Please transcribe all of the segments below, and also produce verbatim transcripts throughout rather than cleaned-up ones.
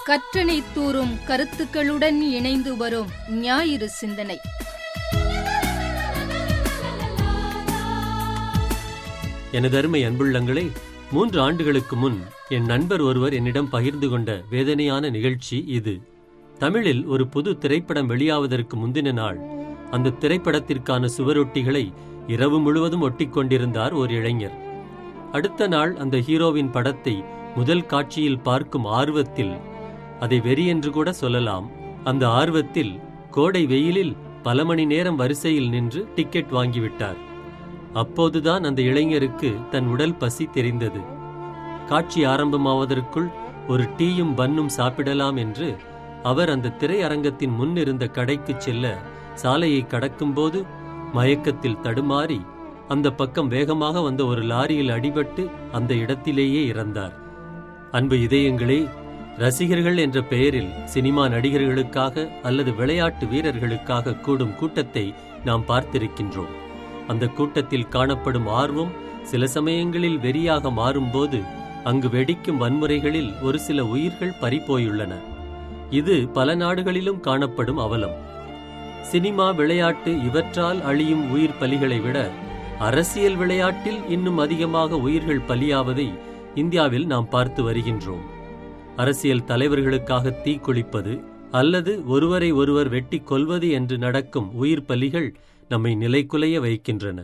கற்றனை தூறும் கருத்துக்களுடன் இணைந்து வரும் ஞாயிறு சிந்தனை. எனது அருமை அன்புள்ளங்களே, மூன்று ஆண்டுகளுக்கு முன் என் நண்பர் ஒருவர் என்னிடம் பகிர்ந்து கொண்ட வேதனையான நிகழ்ச்சி இது. தமிழில் ஒரு புது திரைப்படம் வெளியாவதற்கு முந்தின நாள் அந்த திரைப்படத்திற்கான சுவரொட்டிகளை இரவு முழுவதும் ஒட்டிக்கொண்டிருந்தார் ஒரு இளைஞர். அடுத்த நாள் அந்த ஹீரோவின் படத்தை முதல் காட்சியில் பார்க்கும் ஆர்வத்தில், அதை வெறி என்று கூட சொல்லலாம், அந்த ஆர்வத்தில் கோடை வெயிலில் பல மணி நேரம் வரிசையில் நின்று டிக்கெட் வாங்கிவிட்டார். அப்போதுதான் அந்த இளைஞருக்கு தன் உடல் பசி தெரிந்தது. காட்சி ஆரம்பமாவதற்குள் ஒரு டீயும் பன்னும் சாப்பிடலாம் என்று அவர் அந்த திரையரங்கத்தின் முன் இருந்த கடைக்கு செல்ல சாலையை கடக்கும்போது மயக்கத்தில் தடுமாறி அந்த பக்கம் வேகமாக வந்த ஒரு லாரியில் அடிபட்டு அந்த இடத்திலேயே இறந்தார். அன்பு இதயங்களே, ரசிகர்கள் என்ற பெயரில் சினிமா நடிகர்களுக்காக அல்லது விளையாட்டு வீரர்களுக்காக கூடும் கூட்டத்தை நாம் பார்த்திருக்கின்றோம். அந்த கூட்டத்தில் காணப்படும் ஆர்வம் சில சமயங்களில் வெறியாக மாறும்போது அங்கு வெடிக்கும் வன்முறைகளில் ஒரு சில உயிர்கள் பறிபோயுள்ளன. இது பல நாடுகளிலும் காணப்படும் அவலம். சினிமா, விளையாட்டு இவற்றால் அழியும் உயிர் பலிகளை விட அரசியல் விளையாட்டில் இன்னும் அதிகமாக உயிர்கள் பலியாவதை இந்தியாவில் நாம் பார்த்து வருகின்றோம். அரசியல் தலைவர்களுக்காக தீக்குளிப்பது அல்லது ஒருவரை ஒருவர் வெட்டி கொல்வது என்று நடக்கும் உயிர் பலிகள் நம்மை நிலைகுலைய வைக்கின்றன.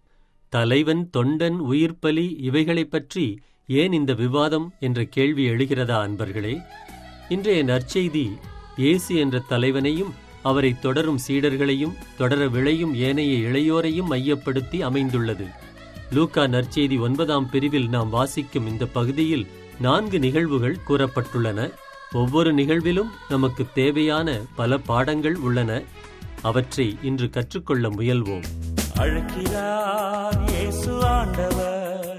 தலைவன், தொண்டன், உயிர் பலி இவைகளை பற்றி ஏன் இந்த விவாதம் என்ற கேள்வி எழுகிறதா அன்பர்களே? இன்றைய நற்செய்தி இயேசு என்ற தலைவனையும் அவரை தொடரும் சீடர்களையும் தொடர விளையும் ஏனைய இளையோரையும் மையப்படுத்தி அமைந்துள்ளது. லூக்கா நற்செய்தி ஒன்பதாம் பிரிவில் நாம் வாசிக்கும் இந்த பகுதியில் நான்கு நிகழ்வுகள் கூறப்பட்டுள்ளன. ஒவ்வொரு நிகழ்விலும் நமக்கு தேவையான பல பாடங்கள் உள்ளன. அவற்றை இன்று கற்றுக்கொள்ள முயல்வோம். அழைக்கிறார் இயேசு ஆண்டவர்,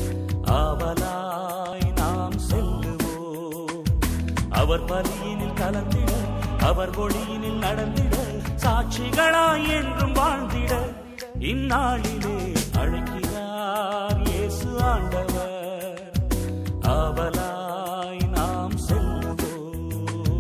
ஆவலாய் நாம் செல்லுவோம். அவர் பலியினில் கலந்திட, அவர் ஒளியினில் நடந்திட, சாட்சிகளாய் என்றும் வாழ்ந்திட இந்நாளிலே அழைக்கிறார் இயேசு ஆண்டவர், ஆவலாய் நாம் செல்லுவோம்.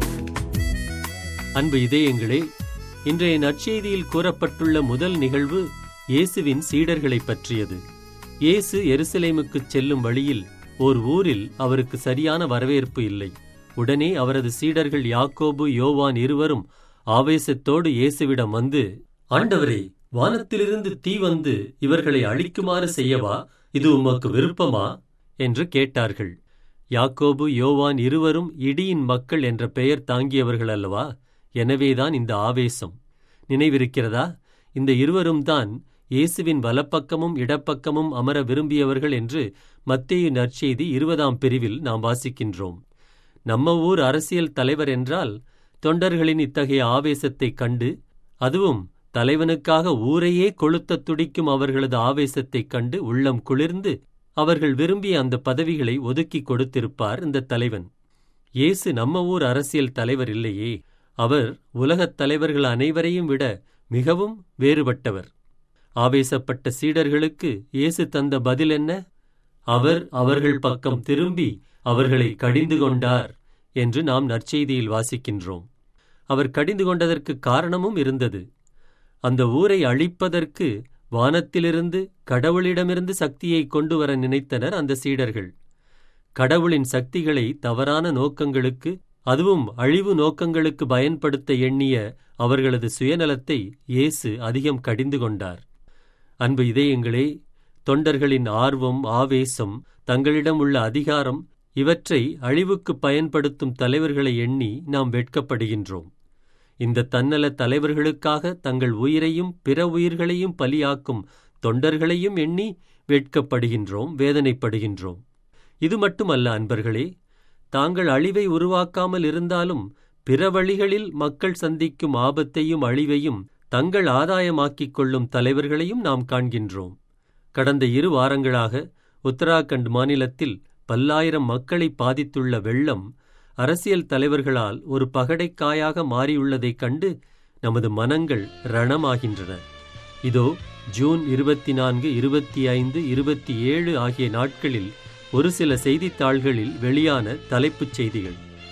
அன்பு இதயங்களே, இன்றைய நற்செய்தியில் கூறப்பட்டுள்ள முதல் நிகழ்வு இயேசுவின் சீடர்களை பற்றியது. இயேசு எருசலேமுக்கு செல்லும் வழியில் ஓர் ஊரில் அவருக்கு சரியான வரவேற்பு இல்லை. உடனே அவரது சீடர்கள் யாக்கோபு, யோவான் இருவரும் ஆவேசத்தோடு இயேசுவிடம் வந்து, ஆண்டவரே, வானத்திலிருந்து தீ வந்து இவர்களை அழிக்குமாறு செய்யவா? இது உமக்கு விருப்பமா என்று கேட்டார்கள். யாக்கோபு, யோவான் இருவரும் இடியின் மக்கள் என்ற பெயர் தாங்கியவர்கள் அல்லவா? எனவேதான் இந்த ஆவேசம். நினைவிருக்கிறதா? இந்த இருவரும் தான் இயேசுவின் வலப்பக்கமும் இடப்பக்கமும் அமர விரும்பியவர்கள் என்று மத்தேயு நற்செய்தி இருபதாம் பிரிவில் நாம் வாசிக்கின்றோம். நம்ம ஊர் அரசியல் தலைவர் என்றால் தொண்டர்களின் இத்தகைய ஆவேசத்தை கண்டு, அதுவும் தலைவனுக்காக ஊரையே கொளுத்த துடிக்கும் அவர்களது ஆவேசத்தை கண்டு உள்ளம் குளிர்ந்து அவர்கள் விரும்பிய அந்த பதவிகளை ஒதுக்கி கொடுத்திருப்பார் இந்த தலைவன். இயேசு நம்ம ஊர் அரசியல் தலைவர் இல்லையே. அவர் உலகத் தலைவர்கள் அனைவரையும் விட மிகவும் வேறுபட்டவர். ஆவேசப்பட்ட சீடர்களுக்கு இயேசு தந்த பதில் என்ன? அவர் அவர்கள் பக்கம் திரும்பி அவர்களை கடிந்து கொண்டார் என்று நாம் நற்செய்தியில் வாசிக்கின்றோம். அவர் கடிந்து கொண்டதற்கு காரணமும் இருந்தது. அந்த ஊரை அழிப்பதற்கு வானத்திலிருந்து, கடவுளிடமிருந்து சக்தியை கொண்டு வர நினைத்தனர் அந்த சீடர்கள். கடவுளின் சக்திகளை தவறான நோக்கங்களுக்கு, அதுவும் அழிவு நோக்கங்களுக்கு பயன்படுத்த எண்ணிய அவர்களது சுயநலத்தை இயேசு அதிகம் கடிந்து கொண்டார். அன்பு இதயங்களே, தொண்டர்களின் ஆர்வம், ஆவேசம், தங்களிடம் உள்ள அதிகாரம் இவற்றை அழிவுக்கு பயன்படுத்தும் தலைவர்களை எண்ணி நாம் வெட்கப்படுகின்றோம். இந்த தன்னல தலைவர்களுக்காக தங்கள் உயிரையும் பிற உயிர்களையும் பலியாக்கும் தொண்டர்களையும் எண்ணி வெட்கப்படுகின்றோம், வேதனைப்படுகின்றோம். இது மட்டுமல்ல அன்பர்களே, தாங்கள் அழிவை உருவாக்காமல் இருந்தாலும் பிற வழிகளில் மக்கள் சந்திக்கும் ஆபத்தையும் அழிவையும் தங்கள் ஆதாயமாக்கிக் கொள்ளும் தலைவர்களையும் நாம் காண்கின்றோம். கடந்த இரு வாரங்களாக உத்தராகண்ட் மாநிலத்தில் பல்லாயிரம் மக்களை பாதித்துள்ள வெள்ளம் அரசியல் தலைவர்களால் ஒரு பகடைக்காயாக மாறியுள்ளதைக் கண்டு நமது மனங்கள் ரணமாகின்றன. இதோ ஜூன் இருபத்தி நான்கு, இருபத்தி ஐந்து, இருபத்தி ஏழு ஆகிய நாட்களில் ஒரு சில செய்தித்தாள்களில் வெளியான தலைப்புச் செய்திகள்.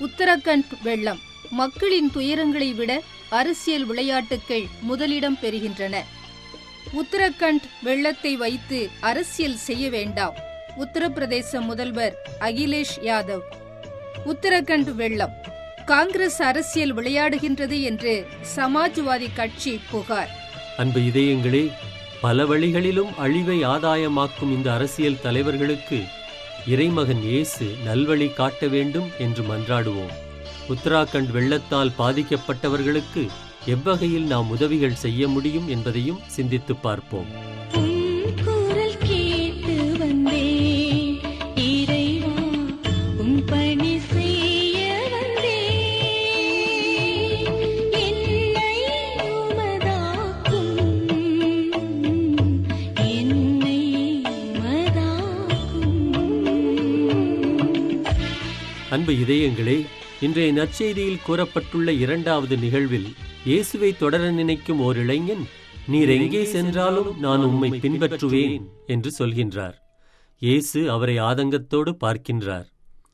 உத்தரகண்ட் வெள்ளம். மக்களின் துயரங்களை விட அரசியல் விளையாட்டுகள் முதலிடம் பெறுகின்றன. உத்தரகண்ட் வெள்ளத்தை வைத்து அரசியல் செய்ய வேண்டாம். உத்தரப்பிரதேச முதல்வர் அகிலேஷ் யாதவ். உத்தரகண்ட் வெள்ளம் காங்கிரஸ் அரசியல் விளையாடுகின்றது என்று சமாஜ்வாதி கட்சி புகார். அன்பு இதயங்களே, பல வழிகளிலும் அழிவை ஆதாயமாக்கும் இந்த அரசியல் தலைவர்களுக்கு இறைமகன் இயேசு நல்வழி காட்ட வேண்டும் என்று மன்றாடுவோம். உத்தராகண்ட் வெள்ளத்தால் பாதிக்கப்பட்டவர்களுக்கு எவ்வகையில் நாம் உதவிகள் செய்ய முடியும் என்பதையும் சிந்தித்து பார்ப்போம். அன்பு இதயங்களே, இன்றைய நற்செய்தியில் கூறப்பட்டுள்ள இரண்டாவது நிகழ்வில் இயேசுவை தொடர நினைக்கும் ஓர் இளைஞன், நீர் எங்கே சென்றாலும் நான் உம்மை பின்பற்றுவேன் என்று சொல்கின்றார். இயேசு அவரை ஆதங்கத்தோடு பார்க்கின்றார்.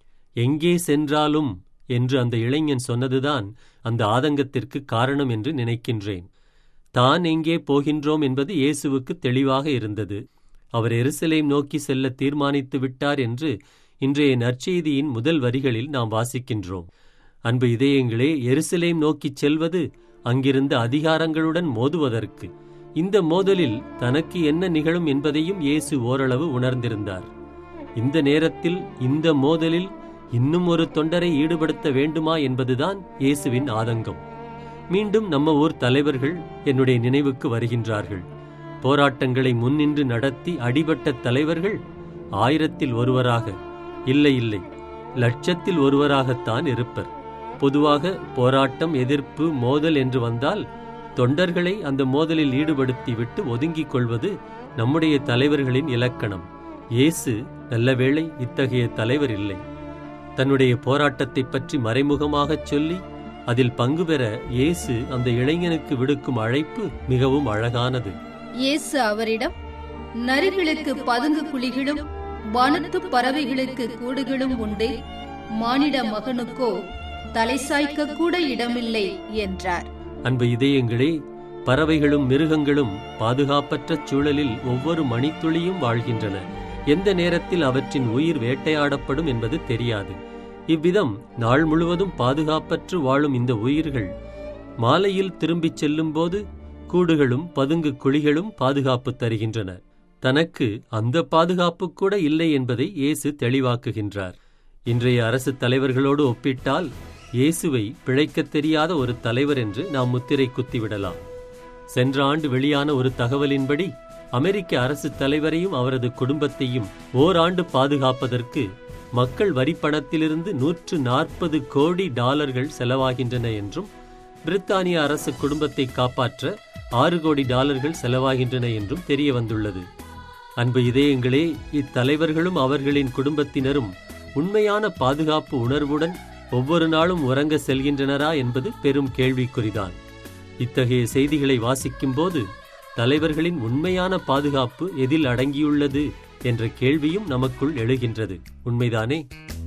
எங்கே சென்றாலும் என்று அந்த இளைஞன் சொன்னதுதான் அந்த ஆதங்கத்திற்கு காரணம் என்று நினைக்கின்றேன். தான் எங்கே போகின்றோம் என்பது இயேசுவுக்கு தெளிவாக இருந்தது. அவர் எருசலேம் நோக்கி செல்ல தீர்மானித்து விட்டார் என்று இன்றைய நற்செய்தியின் முதல் வரிகளில் நாம் வாசிக்கின்றோம். அன்பு இதயங்களே, எருசலேம் நோக்கிச் செல்வது அங்கிருந்த அதிகாரங்களுடன் மோதுவதற்கு. இந்த மோதலில் தனக்கு என்ன நிகழும் என்பதையும் இயேசு ஓரளவு உணர்ந்திருந்தார். இந்த நேரத்தில் இந்த மோதலில் இன்னும் ஒரு தொண்டரை ஈடுபடுத்த வேண்டுமா என்பதுதான் இயேசுவின் ஆதங்கம். மீண்டும் நம்ம ஊர் தலைவர்கள் என்னுடைய நினைவுக்கு வருகின்றார்கள். போராட்டங்களை முன்னின்று நடத்தி அடிபட்ட தலைவர்கள் ஆயிரத்தில் ஒருவராக, இல்லை இல்லை லட்சத்தில் ஒருவராகத்தான் இருப்பர். பொதுவாக போராட்டம், எதிர்ப்பு, மோதல் என்று வந்தால் தொண்டர்களை அந்த மோதலில் ஈடுபடுத்திவிட்டு ஒதுங்கிக் கொள்வது நம்முடைய தலைவர்களின் இலக்கணம். இயேசு நல்லவேளை இத்தகைய தலைவர் இல்லை. தன்னுடைய போராட்டத்தை பற்றி மறைமுகமாகச் சொல்லி அதில் பங்கு பெற இயேசு அந்த இளைஞனுக்கு விடுக்கும் அழைப்பு மிகவும் அழகானது. இயேசு அவரிடம், நரிகளுக்கு பதுங்கு குழிகளும் வானத்து பறவைகளுக்கு கூடுகளும் உண்டு, மானிட மகனுக்கோ தலை சாய்க்க கூட இடமில்லை என்றார். அன்பு இதயங்களே, பறவைகளும் மிருகங்களும் பாதுகாப்பற்ற சூழலில் ஒவ்வொரு மணித்துளியும் வாழ்கின்றன. எந்த நேரத்தில் அவற்றின் உயிர் வேட்டையாடப்படும் என்பது தெரியாது. இவ்விதம் நாள் முழுவதும் பாதுகாப்பற்று வாழும் இந்த உயிர்கள் மாலையில் திரும்பிச் செல்லும் போது கூடுகளும் பதுங்கு குழிகளும் பாதுகாப்பு தருகின்றன. தனக்கு அந்த பாதுகாப்பு கூட இல்லை என்பதை இயேசு தெளிவாக்குகின்றார். இன்றைய அரசு தலைவர்களோடு ஒப்பிட்டால் இயேசுவை பிழைக்கத் தெரியாத ஒரு தலைவர் என்று நாம் முத்திரை குத்திவிடலாம். சென்ற ஆண்டு வெளியான ஒரு தகவலின்படி அமெரிக்க அரசு தலைவரையும் அவரது குடும்பத்தையும் ஓராண்டு பாதுகாப்பதற்கு மக்கள் வரிப்பணத்திலிருந்து நூற்று நாற்பது கோடி டாலர்கள் செலவாகின்றன என்றும், பிரித்தானிய அரசு குடும்பத்தை காப்பாற்ற ஆறு கோடி டாலர்கள் செலவாகின்றன என்றும் தெரிய வந்துள்ளது. அன்பு இதயங்களே, இத்தலைவர்களும் அவர்களின் குடும்பத்தினரும் உண்மையான பாதுகாப்பு உணர்வுடன் ஒவ்வொரு நாளும் உறங்க செல்கின்றனரா என்பது பெரும் கேள்விக்குறிதான். இத்தகைய செய்திகளை வாசிக்கும் போது தலைவர்களின் உண்மையான பாதுகாப்பு எதில் அடங்கியுள்ளது என்ற கேள்வியும் நமக்குள் எழுகின்றது. உண்மைதானே?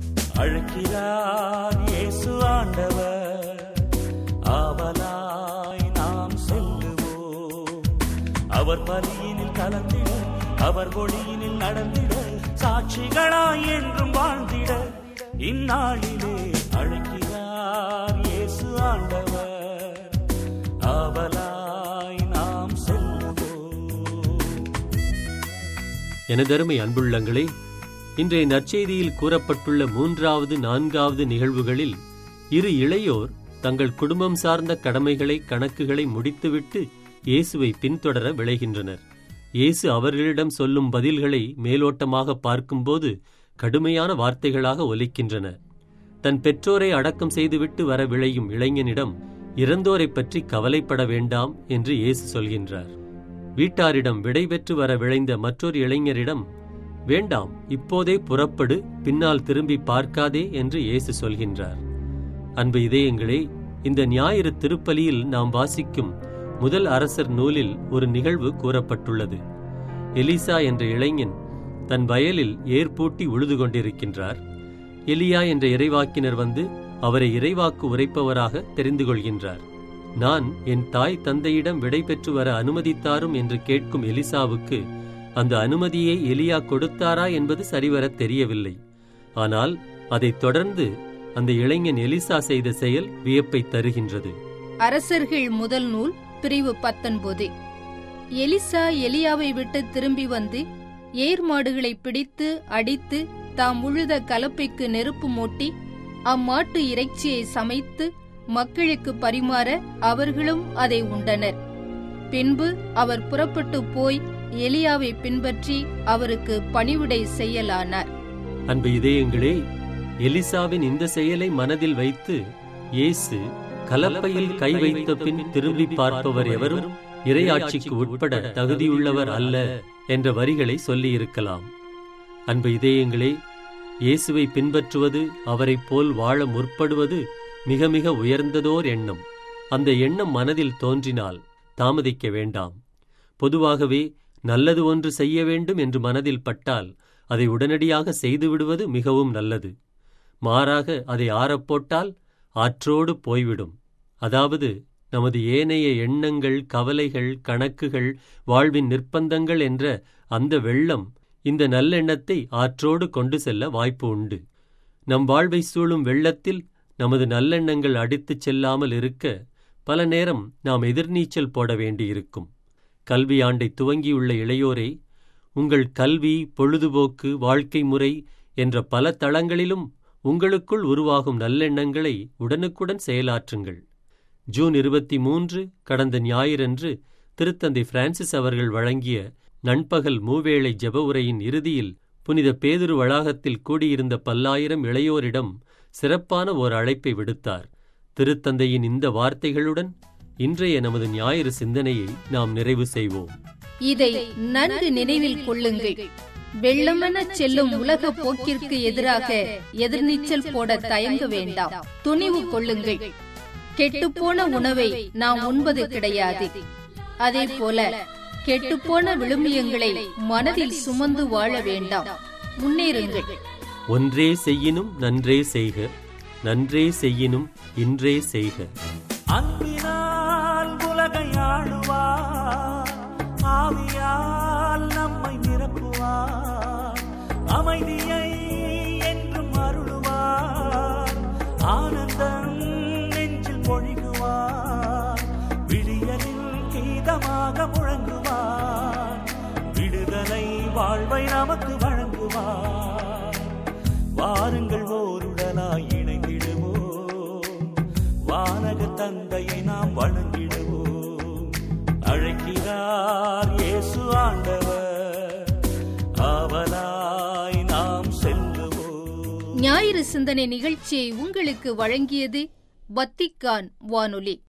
அழைக்கிறார் இயேசு ஆண்டவர், ஆவலாய் நாம் செல்லுவோம். அவர் பலியினில் கலந்திட, அவர் ஒளியினில் நடந்திட, சாட்சிகளாய் என்றும் வாழ்ந்திட இந்நாளிலே அழைக்கிறார் இயேசு ஆண்டவர், ஆவலாய் நாம் செல்லுவோம். எனதருமை அன்புள்ளங்களே, இன்றைய நற்செய்தியில் கூறப்பட்டுள்ள மூன்றாவது நான்காவது நிகழ்வுகளில் இரு இளையோர் தங்கள் குடும்பம் சார்ந்த கடமைகளை கணக்குகளை முடித்துவிட்டு இயேசுவை பின்தொடர விளைகின்றனர். இயேசு அவர்களிடம் சொல்லும் பதில்களை மேலோட்டமாக பார்க்கும்போது கடுமையான வார்த்தைகளாக ஒலிக்கின்றன. தன் பெற்றோரை அடக்கம் செய்துவிட்டு வர விளையும் இளைஞனிடம் இறந்தோரை பற்றி கவலைப்பட வேண்டாம் என்று இயேசு சொல்கின்றார். வீட்டாரிடம் விடை பெற்று வர விளைந்த மற்றொரு இளைஞரிடம், வேண்டாம், இப்போதே புறப்படு, பின்னால் திரும்பி பார்க்காதே என்று இயேசு சொல்கின்றார். அன்பு இதயங்களே, இந்த ஞாயிறு திருப்பலியில் நாம் வாசிக்கும் முதல் அரசர் நூலில் ஒரு நிகழ்வு கூறப்பட்டுள்ளது. எலிசா என்ற இளைஞன் தன் வயலில் ஏர் பூட்டி உழுது கொண்டிருக்கின்றார். எலியா என்ற இறைவாக்கினர் வந்து அவரை இறைவாக்கு உரைப்பவராக தெரிந்து கொள்கின்றார். நான் என் தாய் தந்தையிடம் விடை பெற்று வர அனுமதித்தாரும் என்று கேட்கும் எலிசாவுக்கு அந்த அனுமதியை எலியா கொடுத்தாரா என்பது சரிவர தெரியவில்லை. ஆனால் அதைத் தொடர்ந்து அந்த இளைஞன் எலிசா செய்த செயல் வியப்பை தருகின்றது. அரசர்கள் முதல் நூல் பிரிவு பத்தொன்பது. எலிசா எலியாவை விட்டு திரும்பி வந்து ஏர் மாடுகளை பிடித்து அடித்து தாம் உழுத கலப்பைக்கு நெருப்பு மூட்டி அம்மாட்டு இறைச்சியை சமைத்து மக்களுக்கு பரிமாற அவர்களும் அதை உண்டனர். பின்பு அவர் புறப்பட்டு போய் எலியாவை பின்பற்றி அவருக்கு பணிவிடை செய்யலானார். அன்பு இதயங்களே, எலிசாவின் இந்த செயலை மனதில் வைத்து இயேசு கலப்பையில் கை வைத்த பின் திரும்பி பார்ப்பவர் எவரும் இறையாட்சிக்கு உட்பட தகுதியுள்ளவர் அல்ல என்ற வரிகளை சொல்லியிருக்கலாம். அன்பு இதயங்களே, இயேசுவை பின்பற்றுவது, அவரைப் போல் வாழ முற்படுவது மிக மிக உயர்ந்ததோர் எண்ணம். அந்த எண்ணம் மனதில் தோன்றினால் தாமதிக்க வேண்டாம். பொதுவாகவே நல்லது ஒன்று செய்ய வேண்டும் என்று மனதில் பட்டால் அதை உடனடியாக செய்துவிடுவது மிகவும் நல்லது. மாறாக அதை ஆறப்போட்டால் ஆற்றோடு போய்விடும். அதாவது நமது ஏனைய எண்ணங்கள், கவலைகள், கணக்குகள், வாழ்வின் நிர்பந்தங்கள் என்ற அந்த வெள்ளம் இந்த நல்லெண்ணத்தை ஆற்றோடு கொண்டு செல்ல வாய்ப்பு உண்டு. நம் வாழ்வை சூழும் வெள்ளத்தில் நமது நல்லெண்ணங்கள் அடித்துச் செல்லாமல் இருக்க பல நேரம் நாம் எதிர்நீச்சல் போட வேண்டியிருக்கும். கல்வி ஆண்டை துவங்கியுள்ள இளையோரே, உங்கள் கல்வி, பொழுதுபோக்கு, வாழ்க்கை முறை என்ற பல தளங்களிலும் உங்களுக்குள் உருவாகும் நல்லெண்ணங்களை உடனுக்குடன் செயலாற்றுங்கள். ஜூன் இருபத்தி மூன்று கடந்த ஞாயிறன்று திருத்தந்தை பிரான்சிஸ் அவர்கள் வழங்கிய நண்பகல் மூவேளை ஜெப உரையின் இறுதியில் புனித பேதுரு வளாகத்தில் கூடியிருந்த பல்லாயிரம் இளையோரிடம் சிறப்பான ஓர் அழைப்பை விடுத்தார். திருத்தந்தையின் இந்த வார்த்தைகளுடன் இன்றைய நமது ஞாயிறு சிந்தனையை நாம் நிறைவு செய்வோம். இதை நன்கு நினைவில் கொள்ளுங்கள். வெள்ளமென செல்லும் உலக போக்கிற்கு எதிராக எதிர்நீச்சல் போட தயங்க வேண்டாம். துணிவு கொள்ளுங்கள். கெட்டுப்போன உணவை நாம் உண்பது கிடையாது. அதே போல கெட்டுப்போன விழுமியங்களை மனதில் சுமந்து வாழ வேண்டாம். முன்னேறுங்கள். ஒன்றே செய்யினும் நன்றே செய்க, நன்றே செய்யினும் இன்றே செய்க. அன்பினால் உலகை ஆளுவார், ஆவியால் நம்மை நிரப்புவார், அமைதியை என்றும் அருளுவார், ஆனந்தம் நெஞ்சில் பொழிகுவார், விடியலில் கீதமாக முழங்குவார், விடுதலை வாழ்வை நமக்கு வழங்குவார். வாருங்கள் ஓருடனாய் இணைந்திடுவோம், வானக தந்தையை நாம் வணங்கிடுவோம். அழைக்கிறார் இயேசு ஆண்டவர், ஆவலாய் நாம் செல்லுவோம். ஞாயிறு சிந்தனை நிகழ்ச்சியை உங்களுக்கு வழங்கியது வத்திக்கான் வானொலி.